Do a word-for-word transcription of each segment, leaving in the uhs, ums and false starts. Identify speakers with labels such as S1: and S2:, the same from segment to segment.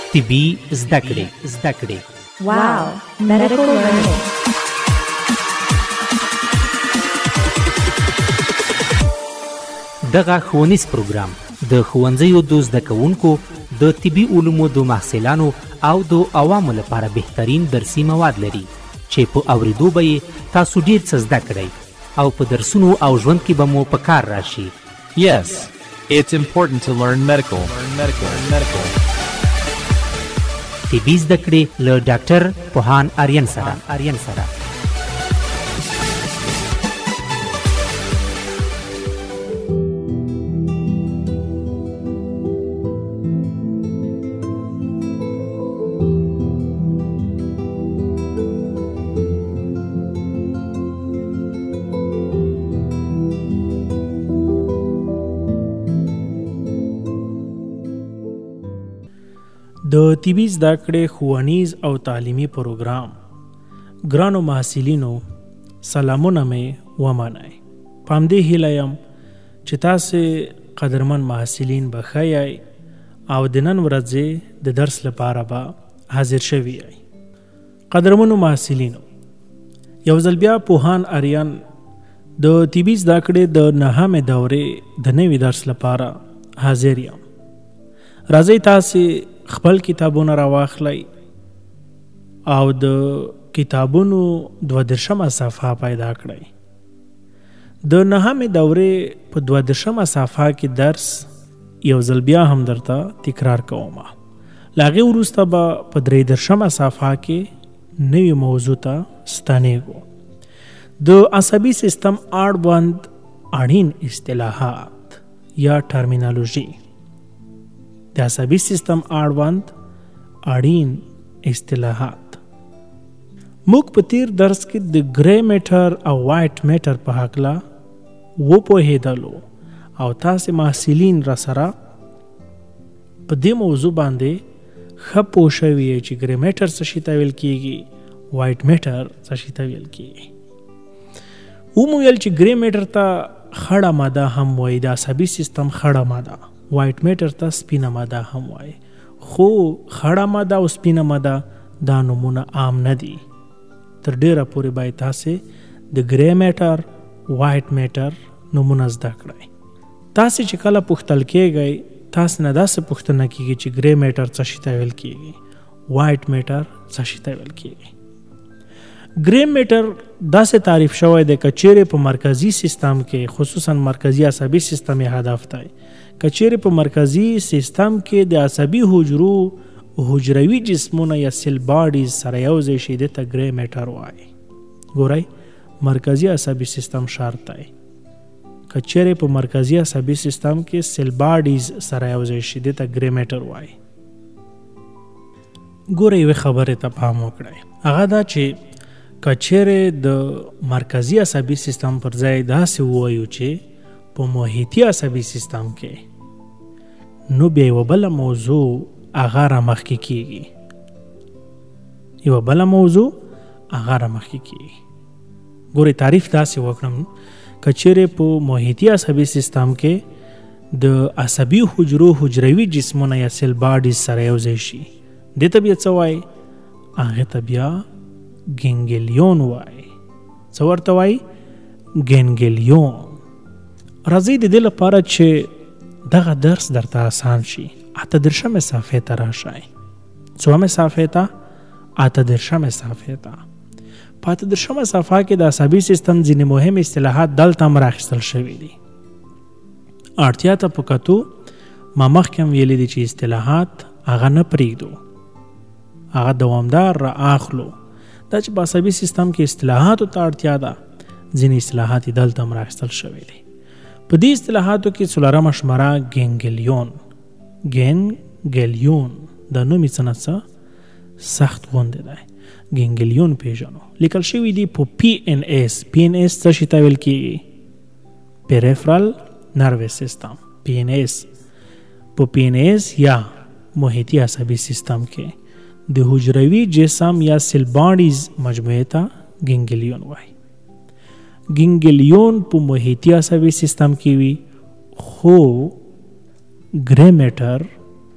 S1: طبي زده کړې زده کړې
S2: واو medical learning.
S1: دغه ښوونیز پروګرام د ښوونځیو د زده کوونکو د طبي علومو د محصلانو او د عوامو لپاره بهترین درسي مواد لري چې په اوریدو به یې تاسو ډیر څه زده کړئ او په درسونو او ژوند کې به مو په کار راشي.
S3: Yes, it's important to learn medical. Learn medical. Learn medical.
S1: طبي زده کړې له ډاکټر پوهان آرین سره آرین سره
S4: د طبي زده کړې ښوونیز او تعلیمي پروګرام ګرانو محصلینو سلامونه مې ومنئ. په همدې هیله یم چې تاسې قدرمن محصلین به ښه یئ او د نن ورځې د درس لپاره به حاضر شوي یئ. قدرمنو محصلینو یو ځل بیا پوهان آرین د طبي زده کړې د نهمې دورې د نوي درس لپاره حاضر یم. راځئ تاسې خپل کتابونه راواخلئ او د کتابونو دوه دېرشمه صفحه پیدا کړئ. د نهمې دورې په دوه دېرشمه صفحه کې درس یو ځل بیا هم درته تکرار کوم. له هغې وروسته به په درې دېرشمه صفحه کې نوي موضوع ته ستنېږو. د عصبي سیستم اړوند اړین اصطلاحات یا ټرمینالوژي. د عصبي سیستم اړوند اړین اصطلاحات. موږ په تیر درس کې د ګری میټر او وایټ میټر په هکله وپوهېدلو او تاسې محصلین را سره په دې موضوع باندې ښه پوه شوي چې ګری میټر څه شي ته ویل کېږي، وایټ میټر څه شي ته ویل کېږي. ومو ویل چې ګری میټر ته خړه ماده هم وایي، د عصبي سیستم خړه ماده. وایټ میټر ته سپینه ماده هم وایي، خو خړه ماده او سپینه ماده دا نومونه عام نه دي. تر ډیره پورې باید تاسې د ګری میټر وایټ میټر نومونه زده کړئ. تاسې چې کله پوښتل کېږئ تاسې نه داسې پوښتنه کېږي چې ګری میټر څه شي ته ویل کېږي، وایټ میټر څه شي ته ویل کېږي. ګری میټر داسې تعریف شوی دی که چیرې په مرکزي سیستم کې خصوصا مرکزي عصبي سیستم یې هدف دی. که چیرې په مرکزي سیستم کې د عصبي حجرو حجروي جسمونه یا سیل باډیز سره یوځای شي دې ته ګری میټر وایي. ګورئ مرکزي عصبي سیستم شرط دی. که چیرې په مرکزي عصبي سیستم کې سیل باډیز سره یوځای شي دې ته ګری میټر وایي. ګورئ یوې خبرې ته پام وکړئ، هغه دا چې که چیرې د مرکزي عصبي سیستم پر ځای داسې ووایو چې په محیطي عصبي سیستم کې، نو بیا یوه بله موضوع هغه رامخکې کېږي. یوه بله موضوع هغه رامخکې کېږي. ګورئ تعریف داسې وکړم، که چیرې په محیطي عصبي سیستم کې د عصبي حجرو حجروي جسمونه یا سیل باډیز سره یوځای شي دې ته بیا څه وایي؟ هغې ته بیا ګینګلیون وایي. څه ورته وایي؟ ګینګلیون. راځئ د دې لپاره چې دغه درس درته آسان شي اته دېرشمې صفحې ته راشئ. څومې صفحې ته؟ اته دېرشمې صفحې ته. په اته دېرشمه صفحه کې د عصبي سیستم ځینې مهم اصطلاحات دلته هم راخیستل شوي دي. اړتیا ته په کتو ما مخکې هم ویلي دي چې اصطلاحات هغه نه پرېږدو، هغه دوامدار را اخلو. دا چې په عصبي سیستم کې اصطلاحاتو ته اړتیا ده، ځینې اصطلاحات یې دلته هم راخیستل شوي دي. په دې اصطلاحاتو کې څلورمه شماره ګینګلیون. ګینګلیون دا نوم یې څه نه څه سخت غوندې دی. ګینګلیون پیژنو. لیکل شوي دي په پی ان ایس. پی ان ایس څه شي ته ویل کېږي؟ پیریفرال نروس سیستم. پی ان ایس په پی ان ایس یا محیطي عصبي سیستم کې د حجروي جسم یا سیل باډیز مجموعې ته ګینګلیون وایي. ګینګلیون په محیطي عصبي سیستم کې وي، خو ګری میټر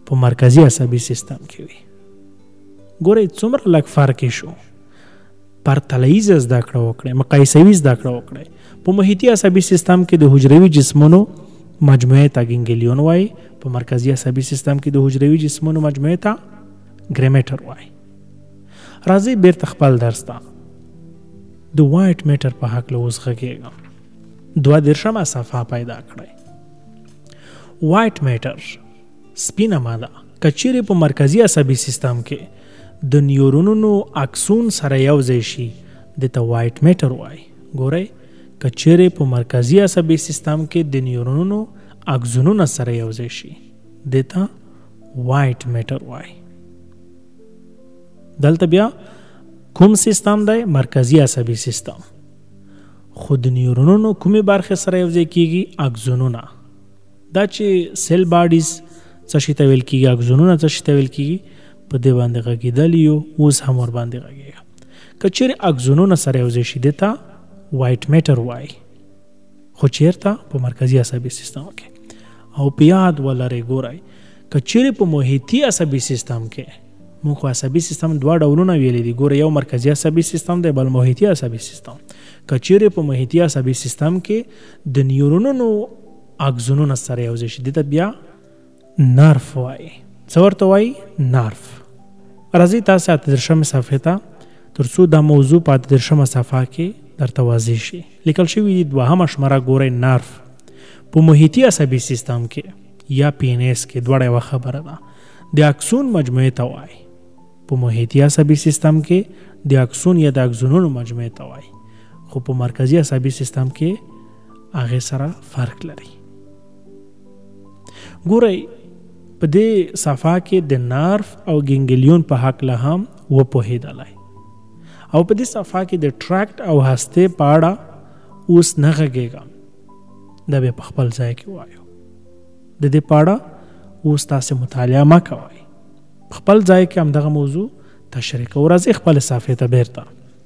S4: په مرکزی عصبي سیستم کې وي. ګورئ څومره لږ فرق شو. پرتلیز زده کړه وکړئ، مقایسوي زده کړه وکړئ. په محیطي عصبي سیستم کې د حجروي جسمونو مجموعه ته ګنګلیون وایي، په مرکزی عصبي سیستم کې د حجروي جسمونو مجموعه ته ګریمیټر وایي. راځئ بیرته خپل درس ته د وایټ میټر په هکله اوس غږېږم. دوه دېرشمه صفحه پیدا کړئ. وایټ میټر سپینه ماده که چیرې په مرکزی عصبي سیستم کې د نیورونونو اکسون سره یو ځای شي دې ته وایټ میټر وایي. ګورئ که چیرې په مرکزی عصبي سیستم کې د نیورونونو اکسونونه سره یو ځای شي دې ته وایټ میټر وایي. دلته بیا کوم سیستم دی؟ مرکزی عصبي سیستم. خو د نیورونونو کومې برخې سره یو ځای کیږي؟ اکسونونه. دا چې سیل باډیز څه شي ته ویل کیږي، اکسونونه څه شي ته ویل کیږي، په دې باندې غږېدلی یو، اوس هم ور باندې غږېږم. که چیرې اکسونونه سره یو ځای شي دې ته وایټ میټر وایي. خو چیرته؟ په مرکزی عصبي سیستم کې. او په یاد ولرئ ګورئ که چیرې په محیطي عصبي سیستم کې، موږ خو عصبي سیستم دوه ډولونه ویلي دي، ګوره یو مرکزی عصبي سیستم دی، بل محیطي عصبي سیستم. که چیرې په محیطي عصبي سیستم کې د نیورونونو اکسونونه سره یو ځای شي دې ته بیا نرف وایي. څه ورته وایي؟ نرف. راځئ تاسې اته دېرشمې صفحې ته تر څو دا موضوع په اته دېرشمه صفحه کې درته واضح شي. لیکل شوي دي دوهمه شماره ګورئ نرف په محیطي عصبي سیستم کې یا پینیس کې دواړه یوه خبره ده، د اکسون مجموعې ته وایي. په محیطي عصبي سیستم کې د اکسون یا د اکسونونو مجموعې ته وایي، خو په مرکزی عصبي سیستم کې هغې سره فرق لري. ګورئ په دې صفحه کې د نرف او ګنګلیون په هکله هم وپوهېدلی، او په دې صفحه کې د ټراکټ او هستې په اړه اوس نه غږېږم، دا به په خپل ځای کې وایو. د دې په اړه اوس تاسې مطالعه مه کوئ، خپل ځای کې همدغه موضوع تشریح کوو. راځئ خپلې صفحې ته بیرته.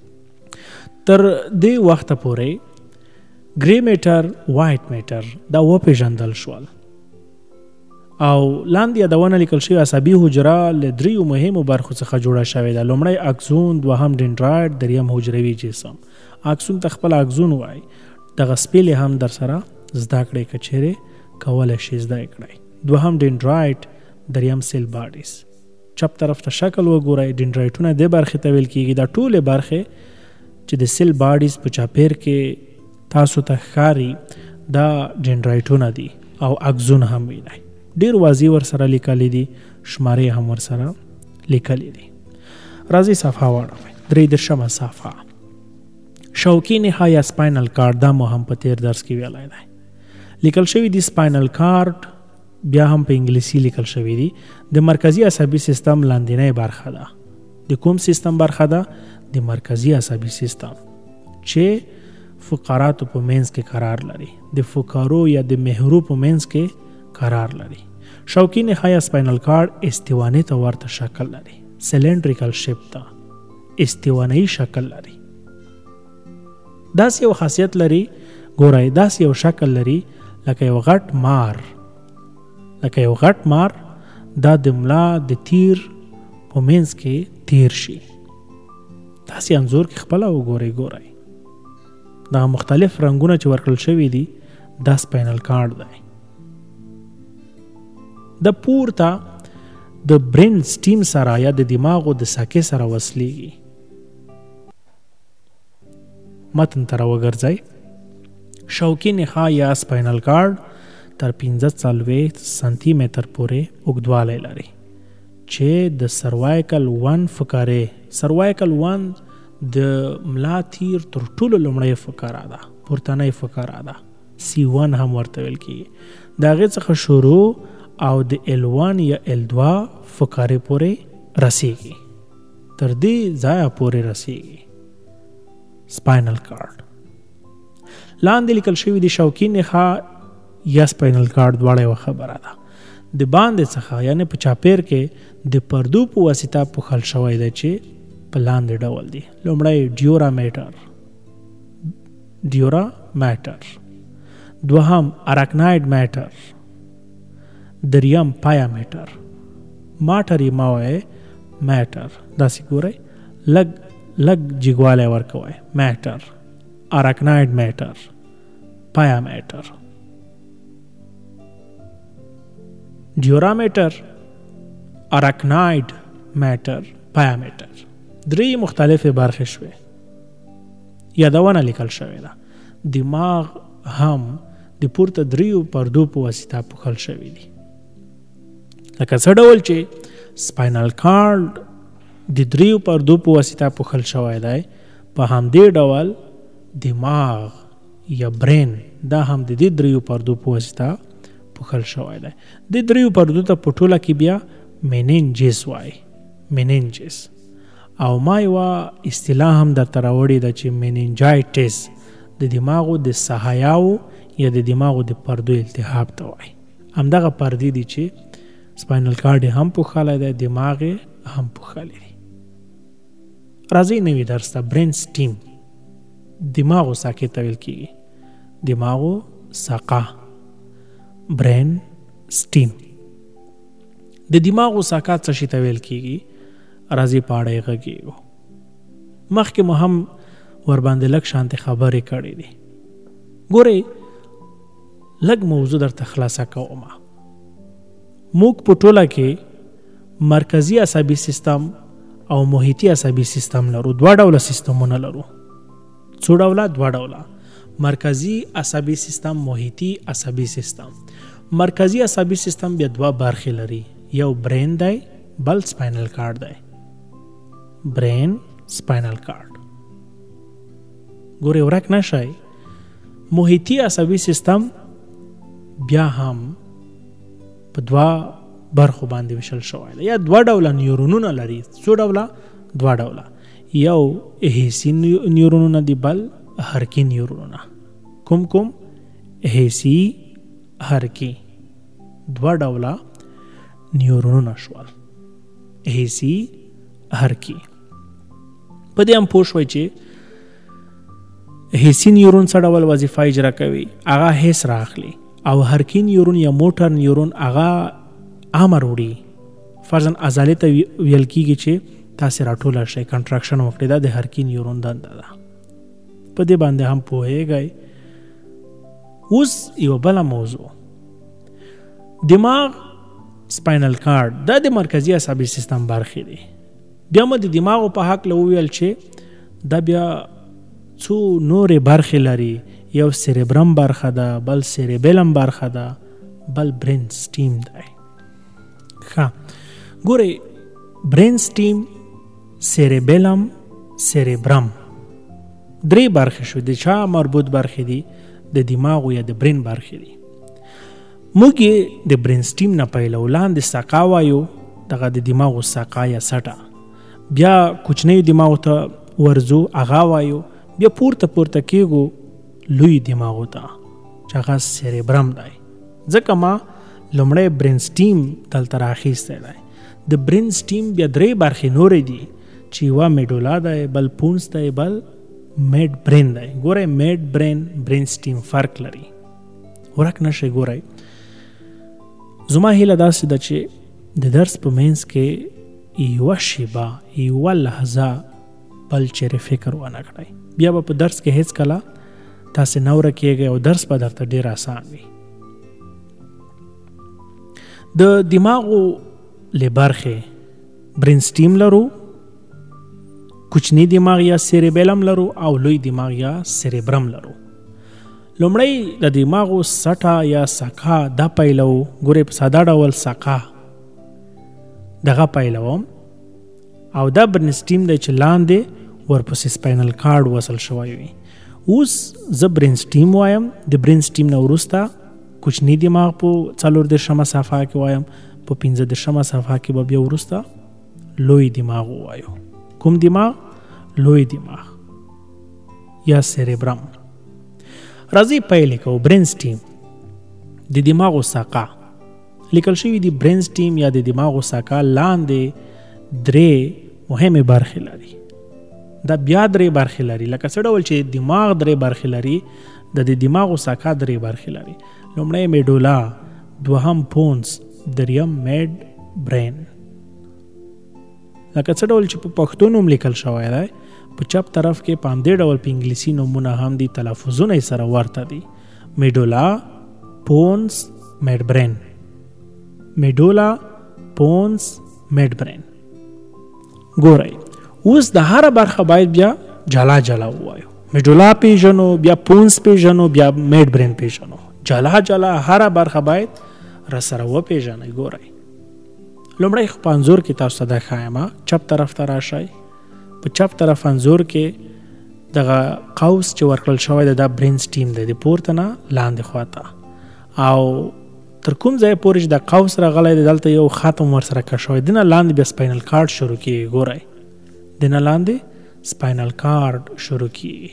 S4: تر دې وخته پورې ګری میټر، وایټ میټر دا وپېژندل شول، او لاندې یادونه لیکل شوې عصبي حجره له دریو مهمو برخو څخه جوړه شوې ده. لومړی اکسون، دوهم ډنډرایټ، دریم حجروي جسم. اکسون ته خپل اکسون وایي. دغه سپېلې هم در سره زده کړئ که چیرې کولی شي زده کړئ. دوهم ډنډرایټ، دریم سیل باډیز. چپ طرف ته شکل وګورئ. ډنډرایټونه دې برخې ته ویل کېږي. دا ټولې برخې چې د سیل باډیز په چاپیر کې تاسو ته ښکاري دا ډنډرایټونه دي، او اکسون هم وینئ. ډیر واضح ور سره لیکلي دي، شمارې هم ور سره لیکلي دي. راځئ صفحه واړوئ. درې دېرشمه صفحه شوکي نخا یا سپاینل کارډ. دا مو هم په تیر درس کې ویلی دی. لیکل شوي دي سپاینل کارډ، بیا هم په انګلیسي لیکل شوي دي، د مرکزی عصبي سیستم لاندینۍ برخه ده. د کوم سیستم برخه ده؟ د مرکزی عصبي سیستم چې فقراتو په منځ کې قرار لري، د فقرو یا د محورو په منځ کې قرار لري. شوکي نخا یا سپاینل کارډ استوانې ته ورته شکل لري، سلینډریکل شیپ ته استوانه‌یي شکل لري. داسې یو خاصیت لري، ګورئ داسې یو شکل لري لکه یو غټ مار، لکه یو غټ مار دا د ملا د تیر په منځ کې تیر شي. داسې انځور کې خپله وګورئ. ګورئ دا مختلف رنګونه چې ورکړل شوي دي دا سپاینل کارډ دی. د پورته د برین سټیم سره یا د دماغو د ساکې سره وصلیږي. متن ته راوګرځئ. شوکي نخا یا سپاینل کارډ تر پنځه څلوېښت سانتي متر پورې اوږدوالی لري، چې د سروایکل ون فقرې، سروایکل ون د ملا تیر تر ټولو لومړۍ فقره ده، پورتنۍ فقره ده، سی ون هم ورته ویل کېږي. د هغې څخه شروع او د ال ون یا ال دوه فقرې پورې رسیږي، تر دې ځایه پورې رسیږي سپاینل کارډ. لاندې لیکل شوي دي شوکي نخا یا سپاینل کارډ دواړه یوه خبره ده. د باندې څخه یعنی په چاپیر کې د پردو په واسطه پوښل شوی دی چې په لاندې ډول دي. لومړی ډیورا میټر، ډیورا میټر، دوهم اراکناید میټر، دریم پایا میټر، ماټر یې ما وایي میټر، داسې ګورئ لږ لږ جګوالی ورکوئ، میټر، اراکناید میټر، پایا میټر، ډیورامیټر، اراکناید میټر، پایا میټر. درې مختلفې برخې شوې، یادونه لیکل شوې ده. دماغ هم د پورته دریو پردو په واسطه پوښل شوی دی. لکه څه ډول چې سپاینل کارډ د دریو پردو په واسطه پوښل شوی دی، په همدې ډول دماغ یا برین دا هم د دې دریو پردو په واسطه پوښل شوی دی. د دریو پردو ته په ټوله کې بیا میننجز وایي، میننجز. او ما یوه اصطلاح هم درته راوړې ده چې میننجایټس د دماغو د سحایاو یا د دماغو د پردو التهاب ته وایي. همدغه پردې دي چې سپاینل کارډ هم پوښلی دی، دماغ هم پوښلی دی. راځئ نوي درس ته. برین سټیم، دماغو ساقې ته ویل کېږي، دماغو ساقه، برین سټیم. د دماغو ساقه څه شي ته ویل کېږي؟ راځي په اړه یې غږېږو. مخکې مو هم ورباندې لږ شانتې خبرې کړې دي. ګورئ لږ موضوع درته خلاصه کوم. موږ په ټوله کې مرکزي عصبي سیستم او محیطي عصبي سیستم لرو. دوه ډوله سیستمونه لرو. څو ډوله؟ دوه ډوله. مرکزي عصبي سیستم، محیطي عصبي سیستم. مرکزي عصبي سیستم بیا دوه برخې لري، یو برین دی، بل سپاینل کارډ دی. برین، سپاینل کارډ. ګورئ ورک نشئ. محیطي عصبي سیستم بیا هم په دوه برخو باندې ویشل شوی دی، یا دوه ډوله نیورونونه لري. څو ډوله؟ دوه ډوله. یو حسي نیورونونه دي، بل حرکي نیورونونه. کوم کوم؟ حسي، حرکي. دوه ډوله نیورونونه شول، حسي، حرکي. په دې هم پوه شوئ چې حسي نیورون څه ډول وظیفه اجرا کوي؟ هغه حس راخلي. او حرکي نیورون یا موټر نیورون هغه امر وړي. فرضاً عضلې ته ویل کېږي چې تاسې راټوله شئ، کنټراکشن وکړئ. دا د حرکي نیورون دنده ده. په دې باندې هم پوهیږئ. اوس یوه بله موضوع، دماغ، سپاینل کارډ دا د مرکزي عصبي سیستم برخې دي. بیا مو د دماغو په حق له وویل چې دا بیا څو نورې برخې لري. یو سیریبرم برخه ده، بل سیریبیلم برخه ده، بل برین سټیم دی. ښه ګورئ، برین سټیم، سیریبیلم، سیریبرم درې برخې شو. د چا مربوط برخې دي؟ د دماغو یا د برین برخې دي. موږ یې د برین سټیم نه پیلو، لاندې ساقه وایو، دغه د دماغو ساقه یا سټه. بیا کوچنیو دماغو ته ورځو، هغه وایو. بیا پورته پورته کېږو لوی دماغو ته چې هغه سیریبرم دی. ځکه ما لومړی برین سټیم دلته راخیستی دی. د برین سټیم بیا درې برخې نورې دي چې یوه میډولا دی، بل پونس دی، بل میډ برین دی. ګورئ میډ برین، برین سټیم فرق لري. ورک نشئ. ګورئ زما هیله داسې ده چې د درس په منځ کې یوه شیبه، یوه لحظه بل چیرې فکر ونه کړئ. بیا به په درس کې هیڅ کله تاسې نه ورکېږئ او درس به درته ډېر اسان وي. د دماغو له برخې برین سټیم لرو، کوچنی دماغ یا سیریبیلم لرو، او لوی دماغ یا سیریبرم لرو. لومړی د دماغو سټه یا ساقه دا پیلو. ګورئ په ساده ډول ساقه دغه پیلوم، او دا برین سټیم دی چې لاندې ورپسې سپاینل کارډ وصل شوی وي. اوس زه برین سټیم وایم. د برین سټیم نه وروسته کوچنی دماغ په څلور دېرشمه صفحه کې وایم، په پنځه دېرشمه صفحه کې به بیا وروسته لوی دماغ ووایو. کوم دماغ؟ لوی دماغ یا سیریبرم. راځئ پیل کوو. برین سټیم، د دماغو ساقه لیکل شوي دي. برین سټیم یا د دماغو ساقه لاندې درې مهمې برخې لري. دا بیا درې برخې لري. لکه څه ډول چې دماغ درې برخې لري، د د دماغو ساقه درې برخې لري. لومړی میډولا، دوهم پونس، دریم میډ برین. لکه څه ډول چې په پښتو نوم لیکل شوی دی په چپ طرف کې په همدې ډول په انګلیسي نومونه هم دي، تلفظونه یې سره ورته دي. میډولا پونس میډبرین، میډولا پونس میډبرین. ګورئ اوس د هره برخه باید بیا جلا جلا ووایو. میډولا پیژنو، بیا پونس پیژنو، بیا میډبرین پیژنو. جلا جلا هره برخه باید را سره وپیژنئ. ګورئ لومړی خو په انځور کې تاسو ته دا ښایم، چپ طرف ته راشئ. په چپ طرف انځور کې دغه قوس چې ورکړل شوی دی دا برین سټیم دی، د پورته نه لاندې خواته، او تر کوم ځای پورې چې د قوس راغلی دی دلته یو خط هم ورسره کش شوی، دنه لاندې بیا سپاینل کارډ شروع کیږي. ګورئ دنه لاندې سپاینل کارډ شروع کیږي.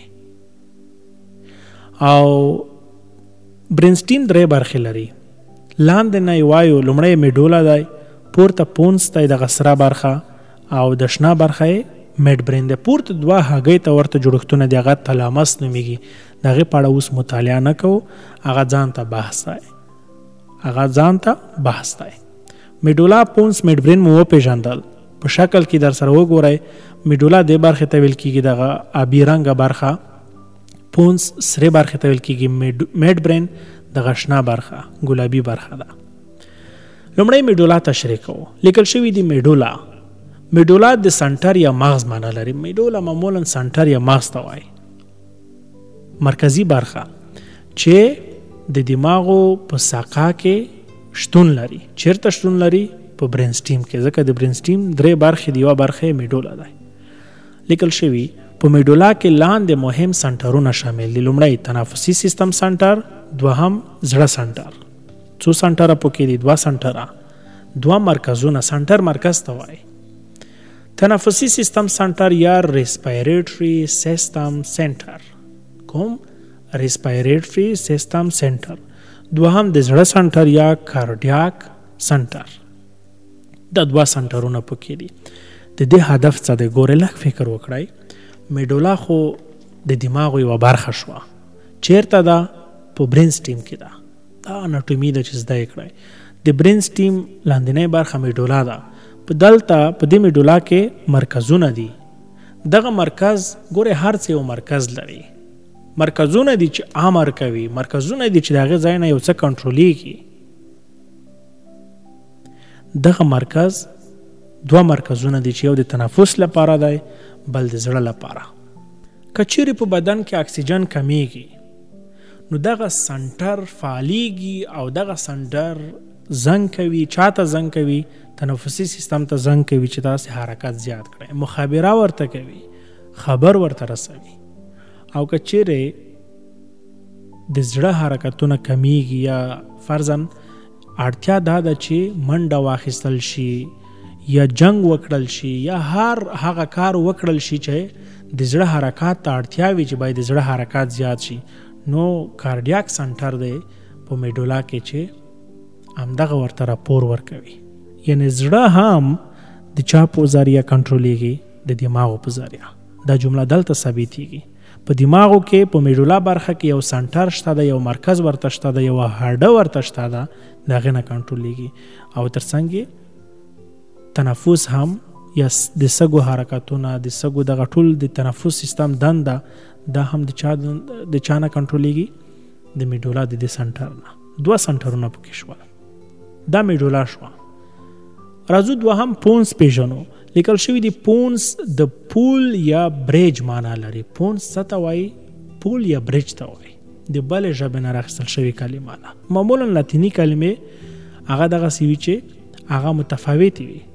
S4: او برین سټیم درې برخې لري. لاندې نه یې وایو لومړی میډولا دی، پورته پونس دی دغه سره برخه، او د شنه برخه یې میډبرین دی. پورته دوه هګۍ ته ورته جوړښتونه دي، هغه تلامس نومیږي. د هغې په اړه اوس مطالعه نه کوو، هغه ځان ته بحث دی، هغه ځان ته بحث دی. میډولا پونس میډبرین مو وپېژندل، په شکل کې در سره وګورئ. میډولا دې برخې ته ویل کېږي دغه آبي رنګه برخه، پونس سرې برخې ته ویل کېږي، میډبرین دغه شنه برخه ګلابي برخه ده. لومړی میډولا تشریح کوو. لیکل شوي دي میډولا. میډولا د سنټر یا مغز معنا لري. میډولا معمولا سنټر یا مغز ته وایي، مرکزی برخه چې د دماغو په ساقه کې شتون لري. چیرته شتون لري؟ په برین سټیم کې، ځکه د برین سټیم درې برخې دی، یوه برخه میډولا ده. لیکل شوي په میډولا کې لاندې مهم سنټرونه شامل دي. لومړی تنفسي سیستم سنټر، دوهم زړه سنټر. څو سنټره پکې دي؟ دوه سنټره، دوه مرکزونه. سنټر مرکز ته وایي. تنفسي سیستم سنټر یا ریسپایریټري سیستم سنټر. کوم؟ ریسپایریټري سیستم سنټر. دوهم د زړه سنټر یا کارډیاک سنټر. دا دوه سنټرونه پکې دي. د دې هدف څه دی؟ ګورئ لږ فکر وکړئ. میډولا خو د دماغو یوه برخه شوه. چیرته ده؟ په برین سټیم کې ده. دا اناټومي ده چې زده یې کړئ. د برین سټیم لاندنۍ برخه میډولا ده. په دلته په دې میډولا کې مرکزونه دي. دغه مرکز ګورئ هر څه یو مرکز لري. مرکزونه دي چې امر کوي، مرکزونه دي چې د هغې ځای نه یو څه کنټرولیږي. دغه مرکز دوه مرکزونه دي چې یو د تنفس لپاره دی، بل د زړه لپاره. که چیرې په بدن کې اکسیجن کمیږي نو دغه سنټر فعالیږي او دغه سنټر زنګ کوي. چاته زنګ کوي؟ تنفسي سیستم ته زنګ کوي چې تاسې حرکت زیات کړئ، مخابره ورته کوي، خبر ورته رسوي. او که چیرې د زړه حرکتونه کمیږي یا فرضاً اړتیا دا ده چې منډه واخیستل شي یا جنگ وکړل شي یا هر هغه کار وکړل شي چې د زړه حرکات ته اړتیا وي چې باید د زړه حرکات زیات شي، نو کارډیاک سنټر دی په میډولا کې چې همدغه ورته راپور ورکوي. یعنی زړه هم د چا په ذریعه کنټرولیږي؟ د دماغو په ذریعه. دا جمله دلته ثابتېږي. په دماغو کې په میډولا برخه کې یو سنټر شته ده، یو مرکز ورته شته ده، یو هډه ورته شته ده، د هغې نه کنټرولیږي. او تر څنګ تنفس هم یا د سږو حرکتونه، د سږو دغه ټول د تنفس سیستم دنده، دا هم د چا د چا نه کنټرولیږي؟ د میډولا د دې سنټر نه. دوه سنټرونه پکې شول. دا میډولا شوه. راځو دوهم پونس پیژنو. لیکل شوي دي پونس د پول یا بریج معنا لري. پونس څه ته وایي؟ پول یا بریج ته وایي. د بلې ژبې نه راخیستل شوې کلمه ده. معمولا لاتیني کلمې هغه دغسې وي چې هغه متفاوتې وي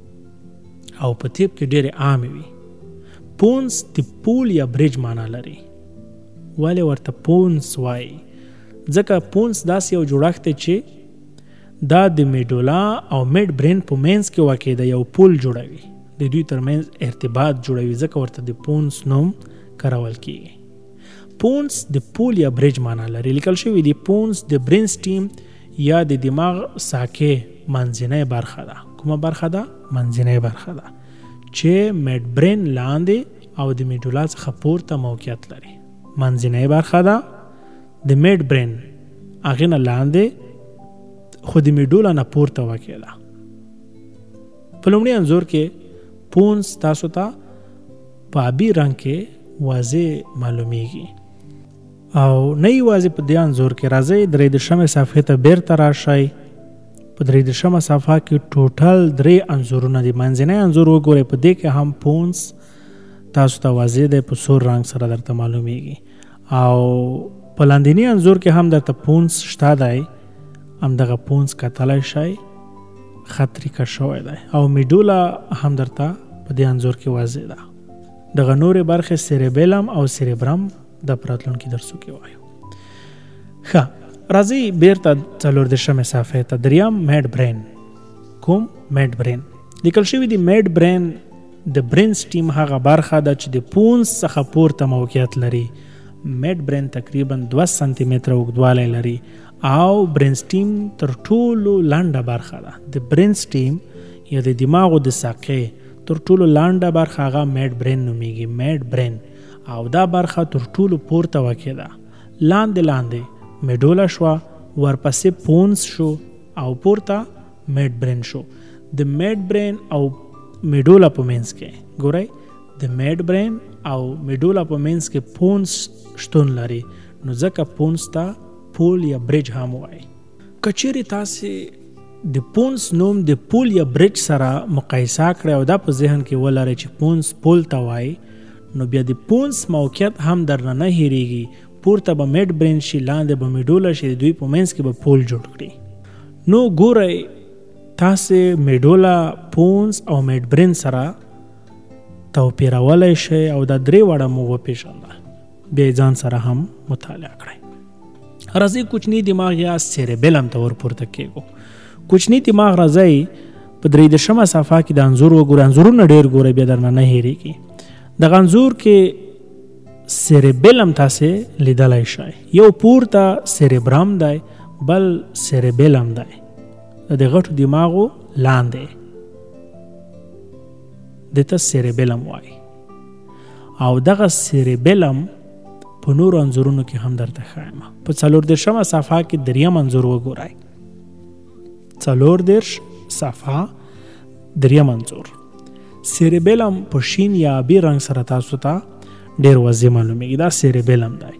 S4: او په طب کې ډېرې عامې وي. پونس د پول یا بریج معنا لري. ولې ورته پونس وایي؟ ځکه پونس داسې یو جوړښت دی چې دا د میډولا او میډ برین په منځ کې واقع دی، یو پول جوړوي، د دوی ترمنځ ارتباط جوړوي، ځکه ورته د پونس نوم کارول کیږي. پونس د پول یا بریج معنا لري. لیکل شوي دي پونس د برین سټیم یا د دماغ ساقې منځنۍ برخه ده. کومه برخه ده؟ منځنۍ برخه ده چې میډ برین لاندې او د میډولا څخه پورته موقعیت لري. منځنۍ برخه ده د میډ برین، هغې نه لاندې خو د میډولا نه پورته واقع ده. په لومړي انځور کې پونس تاسو ته په آبي رنګ کې واضح معلومیږي. او نه یوازې په دې انځور کې راځئ درې دېرشمې صفحې ته بیرته راشئ. په درې دېرشمه صفحه کې ټوټل درې انځورونه دي. منځنی انځور وګورئ، په دې کې هم پونس تاسو ته واضح دی په سور رنګ سره درته معلومیږي. او په لاندینی انځور کې هم درته پونس شته دی، همدغه پونس کتلی شئ خط ریکه شوی دی. او میډولا هم درته په دې انځور کې واضح ده. دغه نورې برخې سیریبیلم او سیریبرم د راتلونکي درسو کې وایو. ښه راځئ بیرته څلور دېرشمې صفحې ته. دریم میډ برین. کوم میډ برین لیکل شوي دي. میډ برین د برین سټیم هغه برخه ده چې د پونس څخه پورته موقعیت لري. میډ برین تقریبا دوه سانتي متره اوږدوالی لري او برین سټیم تر ټولو لنډه برخه ده. د برین سټیم یا د دماغو د ساقې تر ټولو لنډه برخه هغه میډ برین نومیږي. میډ برین او دا برخه تر ټولو پورته واقع ده. لاندې لاندې میډولا شو، ورپسې پونس شو او پورته میډ برین شو. د میډ برین او میډولا په منځ کې ګورئ د میډ برین او میډولا په منځ کې پونس شتون لري، نو ځکه پونس ته پول یا برج هم وایي. که چیرې تاسې د پونس نوم د پول یا برج سره مقایسه کړئ او دا په ذهن کې ولرئ چې پونس پول ته وایي، نو بیا د پونس موقعیت هم درنه نه هیریږي. پورته به میډ برین شي، لاندې به میډولا شي، د دوی په منځ کې به پول جوړ کړي. نو ګورئ تاسې میډولا، پونس او میډ برین سره توپیرولی شئ او دا درې واړه مو وپېژنده. بیا یې ځان سره هم مطالعه کړئ. راځئ کوچني دماغ یا سیریبیلم ته ورپورته کېږو. کوچني دماغ راځئ په درې دېرشمه صفحه کې د انځور وګورئ. انځورونه ډېر ګورئ بیا درنه نه هېرېږي. دغه انځور کې سیریبیلم تاسې لیدلی شئ. یو پورته سیریبرم دی، بل سیریبیلم دی. د دې غټو دماغو لاندې دته سیریبیلم وایي. او دغه سیریبیلم په نورو انځورونو کې هم درته ښایم. په څلور دېرشمه صفحه کې دریم انځور وګورئ. څلور دېرش صفحه دریم انځور. سیریبیلم په شین یا آبي رنګ سره تاسو ته ډېر واضح معلومیږي. دا سیریبیلم دی.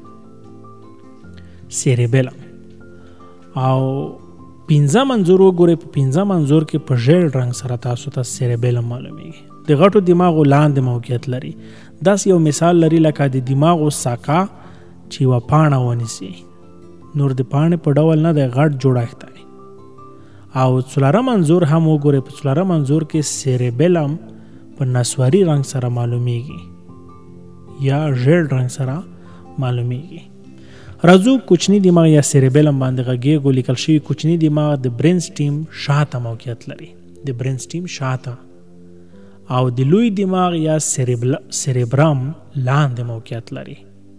S4: سیریبیلم او پنځم انځور وګورئ. په پنځم انځور کې په ژیړ رنګ سره تاسو ته سیریبیلم معلومیږي. د غټو دماغو لاندې موقعیت لري. داسې یو مثال لري لکه د دماغو ساقه چې یوه پاڼه ونیسي. نور د پاڼې په ډول نه دی، غټ جوړښت دی. او څلورم انځور هم وګورئ. په څلورم انځور کې سیریبیلم په نسواري رنګ سره معلومیږي یا ژیړ رنګ سره معلومیږي. راځو کوچني دماغ یا سیریبیلم باندې غږیږو. لیکل شوي کوچني دماغ د برین سټیم شاته موقعیت لري. د برین سټیم شاته او د لوی دماغ یا سیریبرم لاندې موقعیت لري.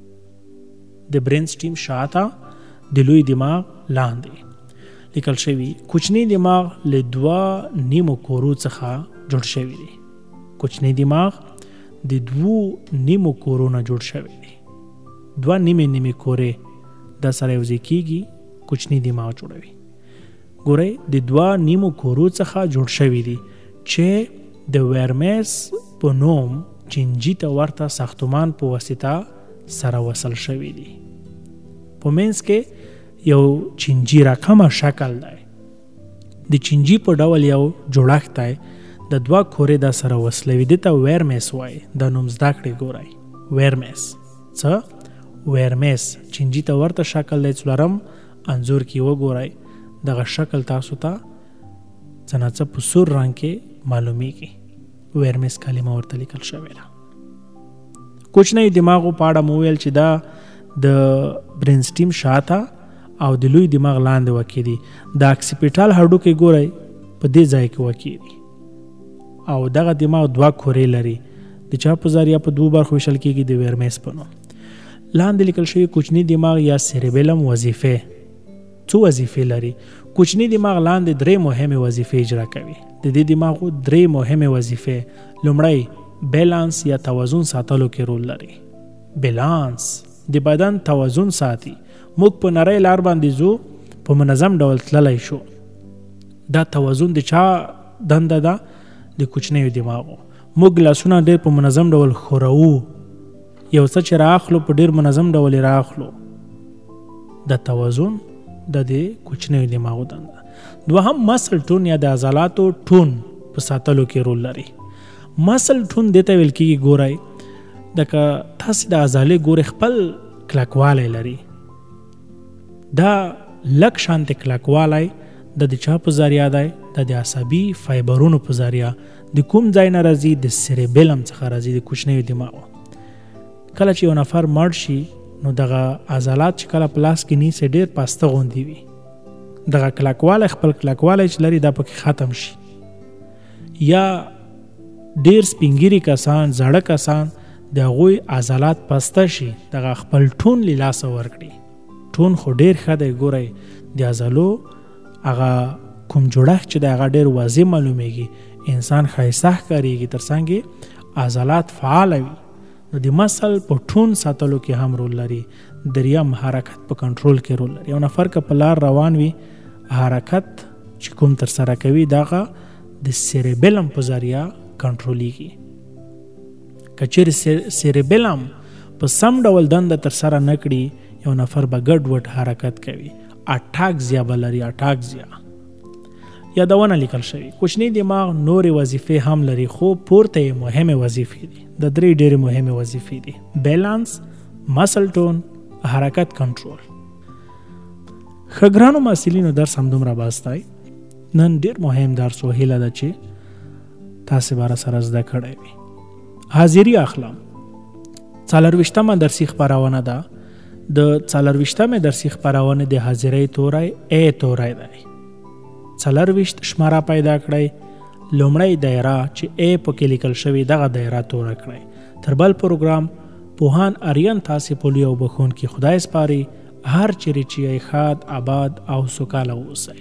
S4: د برین سټیم شاته، د لوی دماغ لاندې. لیکل شوي کوچني دماغ له دوه نیمو کورو څخه جوړ شوی دی. کوچني دماغ د دوو نیمو کورونه جوړ شوی دی. دوه نیمې نیمې کورې دا سره یوځای کېږي کوچني دماغ جوړوي. ګورئ د دوه نیمو کورو څخه جوړ شوی دی چې د ویرمیس په نوم چینجي ته ورته ساختمان په واسطه سره وصل شوی دی. په منځ کې یو چینجي رقمه شکل دی. د چینجي په ډول یو جوړښت دی. د دوه کورې دا سره وصلوي. دې ته ویرمیس وایي. دا نوم زده کړئ. ګورئ ویرمیس څه؟ ویرمیس چینجي ته ورته شکل دی. څلورم انځور کې وګورئ. دغه شکل تاسو ته څه نه څه په سور رنګ کې معلومیږي. ویرمیس کلمه ورته لیکل شوې ده. کوچنی دماغو په اړه مو ویل چې دا د برین سټیم شاته او د لوی دماغ لاندې واقع دي. د اکسیپیټال هډوکي ګورئ په دې ځای کې واقع دي او دغه دماغ دوه کورې لري. د چا په ذریعه په دوو برخو ویشل کېږي، د ویرمیس په نوم. لاندې لیکل شوي کوچني دماغ یا سیریبیلم وظیفې. څو وظیفې لري؟ کوچني دماغ لاندې درې مهمې وظیفې اجرا کوي. د دې دماغو درې مهمې وظیفې. لومړی بیلانس یا توازن ساتلو کې رول لري. بیلانس د بدن توازن ساتي. موږ په نری لار باندې ځو، په منظم ډول تللی شو. دا توازن د چا دنده ده؟ د کوچنیو دماغو. موږ ګلاسونه ډېر په منظم ډول ښورو، یو څه چې رااخلو په ډېر منظم ډول یې رااخلو. د توازن د دې کوچنیو دماغو دنده. دوهم مسل ټون یا د عضلاتو ټون په ساتلو کې رول لري. مسل ټون دې ته ویل کېږي، ګورئ دکه تاسې د عضلې ګورئ خپل کلکوالی لري. دا لږ شانتې کلکوالی د د چا په ذریعه دی؟ د د عصبي فایبرونو په ذریعه. د کوم ځای نه راځي؟ د سیریبیلم څخه راځي، د کوچنیو دماغو. کله چې یو نفر مړ شي نو دغه عضلات چې کله په لاس کې نیسي ډېر پاسته غوندې وي. دغه کلکوالی خپل کلکوالی چې لري دا پکې ختم شي. یا ډېر سپینګیري کسان، زاړه کسان، د هغوی عضلات پاسته شي، دغه خپل ټون له لاسه ورکړي. ټون خو ډېر ښه دی، ګورئ د عضلو هغه کوم جوړښت چې د هغه ډېر واضح معلومیږي، انسان ښایسته ښکارېږي، تر څنګ عضلات فعاله وي. نو د مسل په ټون ساتلو کې هم رول لري. دریم حرکت په کنټرول کې رول لري. یو نفر که په لار روان وي، حرکت چې کوم ترسره کوي دغه د سیریبیلم په ذریعه کنټرولیږي. که چیرې سیریبیلم په سم ډول دنده ترسره نه کړي، یو نفر به ګډ وډ حرکت کوي، اټاکزیا به لري. اټاکزیا یادونه لیکل شوي. کوچنی دماغ نورې وظیفې هم لري، خو پورته یې مهمې وظیفې دي. د درې ډېرې مهمې وظیفې دي: بیلانس، مسل ټون، حرکت کنټرول. ښه ګرانو محصلینو، درس همدومره بس دی. نن ډېر مهم درس و، هیله ده چې تاسې به راسره زده کړی وي. حاضري اخلم. څلرویشتمه درسي خپرونه ده. د څلرویشتمې درسي خپرونې د حاضرۍ توری ای توری دی. څلرویشت شماره پیدا کړئ. لومړی دایره چې ای پکې لیکل شوي دغه دایره توره کړئ. تر بل پروګرام پوهان آریان تاسې په لوی او بخښونکي خدای سپاري. هر چیرې چې یې ښاد، آباد او سوکاله اوسئ.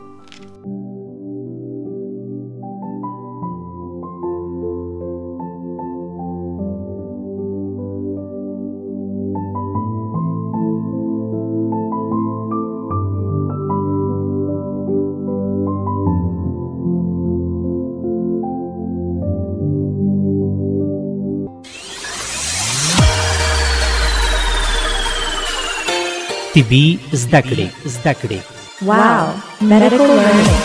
S1: طبي زده کړې زده کړې
S2: Wow, medical learning.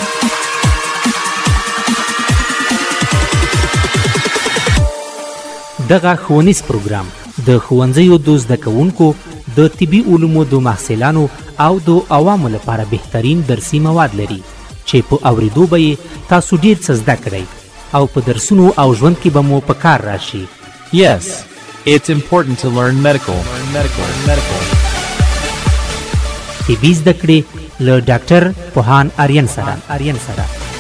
S1: دغه ښوونیز پروګرام د ښوونځیو د زده کوونکو، د طبي علومو د محصلانو او د عوامو لپاره بهترین درسي مواد لري چې په اوریدو به یې تاسو ډېر څه زده کړئ او په درسونو او ژوند کې به مو په کار راشي.
S3: Yes, it's important to learn medical. Learn medical. Learn medical.
S1: طبي زده کړې له ډاکټر پوهان آریان سره آریان سره